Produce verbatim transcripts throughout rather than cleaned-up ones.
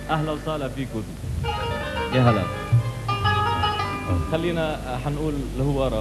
اهلا وسهلا فيكم. يا هلا. خلينا حنقول الهوارة.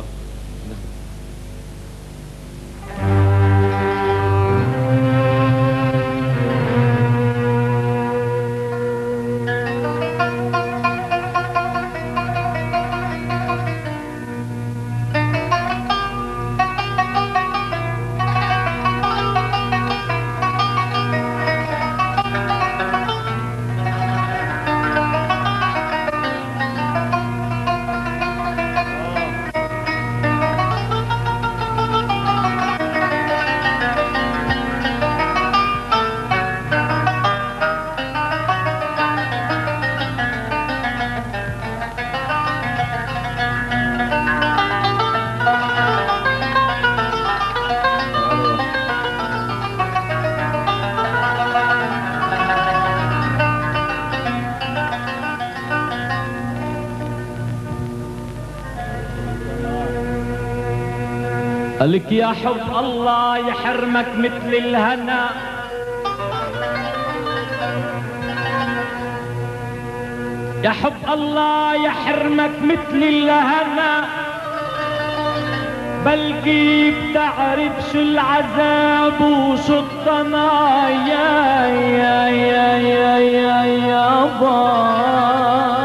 قالك يا حب الله يحرمك مثل الهنا، يا حب الله يحرمك مثل الهنا، بلكي بتعرف شو العذاب وشو الطنا يا يا يا يا يا يابا.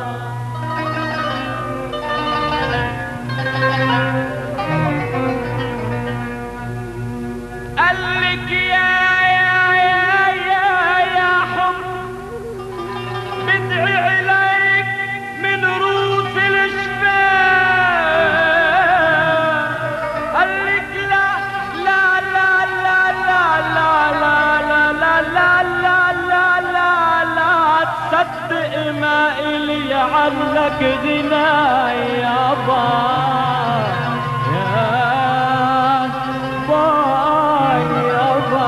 عنك غنى يابا يا باي يابا،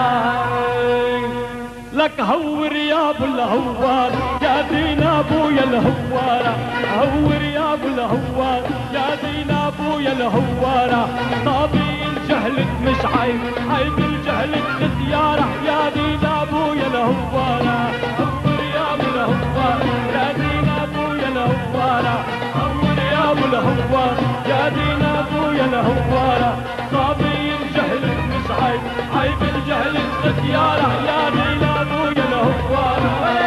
لك هور يا ابو الهوار يا دين ابويا الهوارة، هور يا ابو الهوار يا دين ابويا الهوارة، طابي الجهلك مش عيب، عيب الجهلك لزيارة يا دين ابويا الهوارة، هور يا ابو الهوار يا دين ابويا الهوارة، هور يا ابو الهوار يا دين ابويا الهوارة، طابي الجهلك مش عيب، عيب الجهلك لزيارة يا دين ابويا الهوارة.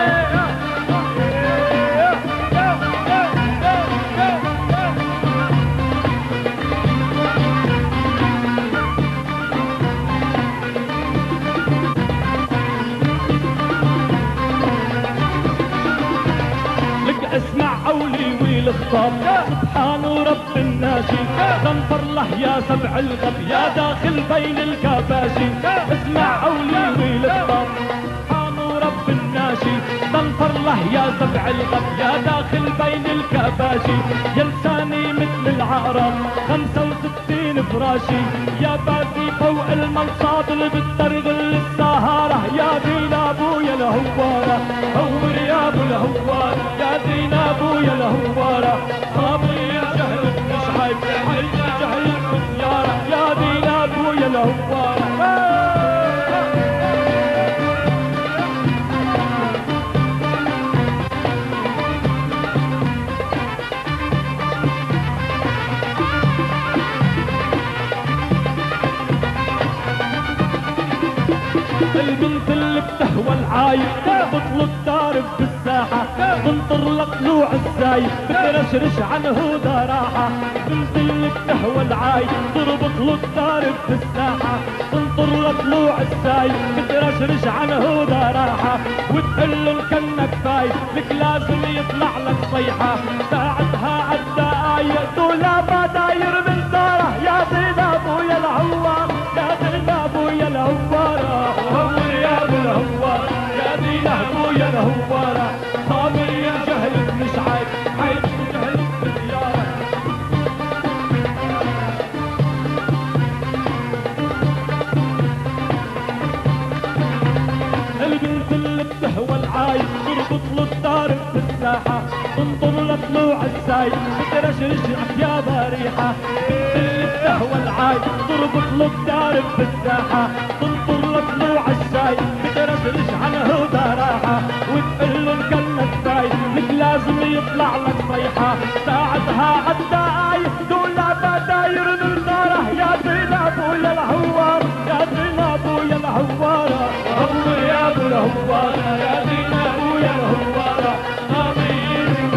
اسمع قولي والخطاب سبحان رب الناشي، تنفر له يا سبع الغب يا داخل بين الكباشي، اسمع قولي والخطاب سبحان رب الناشي، تنفر له يا سبع الغب يا داخل بين الكباشي، يا لساني مثل العقرب خمسة وستين فراشي، يا باسي فوق المنصاد اللي بترغل السهارة يا دين ابويا الهوارة، هور يا ابو الهوار يا دين ابويا الهوارة، طابي الجهل مش عيب، عيب الجهل بالزيارة يا دين ابويا الهوارة. البنت اللي بتهوى العايب تربط له الدارب بالساحة، تنطر لطلوع السايب بترشرش عنه دراحة، البنت اللي بتهوى العايب تربط له الدارب بالساحة، تنطر لطلوع السايب بترشرش عنه دراحة، وتقول له الكنك فايت لك لازم يطلع لك صيحة، ساعتها عالدقايق دولا ما داير من داره يا دين ابويا الهوار يا دين ابويا الهوارة، هور يا ابو الهوار يا دين ابويا الهوارة، طابي الجهل مش عيب، عيب الجهل بزيارة. البنت اللي بتهوى العايب تربط له الدار بالساحة، تنطر لطلوع السايب بترشرش يا ضريحة، البنت اللي بتهوى العايب تربط له الدار بالساحة، تنطر لطلوع السايب بترشرش عنه دراحة، وتقول تطلع لك صيحة ساعتها عالداعي دولة داير من ناره يا زينب ويا الهوار يا زينب ويا الهوارة هو يا ابو الهوارة يا زينب ويا الهوارة طبيب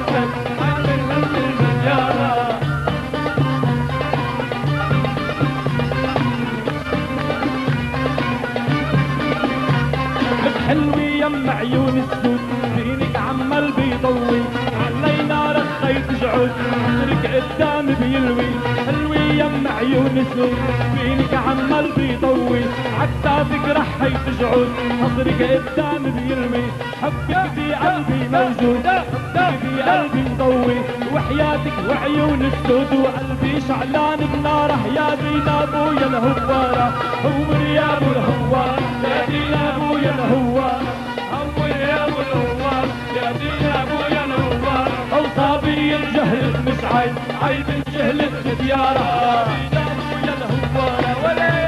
حلوي يم عيون السود فينك عمال بيضوي علينا رخيت جعود عطرك قدام بيلوي حلوي يم عيون السود فينك عمال بيضوي عكتافك رحيت جعود عطرك قدام بيلوي حبك في قلبي موجود حبك في قلبي مضوي وحياتك وعيون السود وقلبي شعلان بناره يا زينب ويا الهوارة هو يا ابو الهوار يا زينب ويا الهوار هو يا ابو الهوار يا زينب ويا الهوار او صبي الجهل مش عيب عيب الجهل الديارة زينب ويا الهوار ولا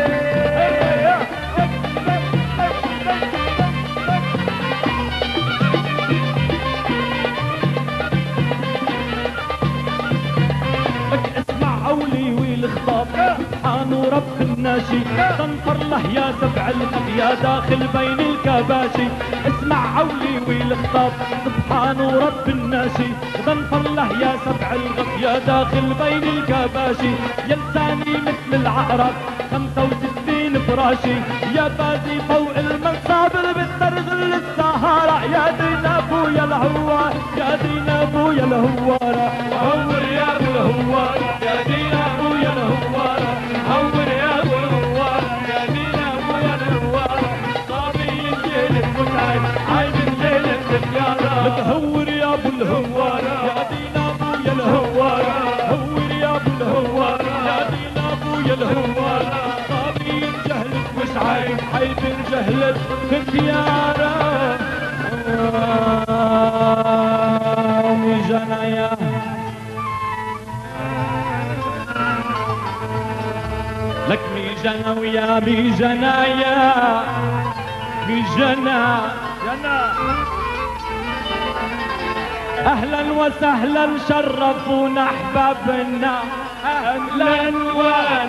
الخطاب سبحان رب الناشي تنفر له يا سبع الخط يا داخل بين الكباشي اسمع عولي والخطاب سبحان رب الناشي تنفر له يا سبع الخط يا داخل بين الكباشي يا لساني مثل العقرب خمسة وستين فراشي يا فازي فوق المنصابر بالترغل السهارة يا زينب ويا الهوار يا زينب ويا الهوارة هور يا ابو الهوار يا زينب ويا الهوارة هور يا ابو الهوار يا زينب ويا الهوارة صابي الجيل متعب عيب الجيل السيارة لك هور يا ابو الهوارة يا زينب ويا الهوارة هور يا ابو الهوارة يا زينب ويا الهوارة صابي الجهل مش عيب عيب الجهل السيارة جنايا لك مي جنا ويا مي جنايا مي جنا جنا اهلا وسهلا شرفونا احبابنا اهلا وسهلا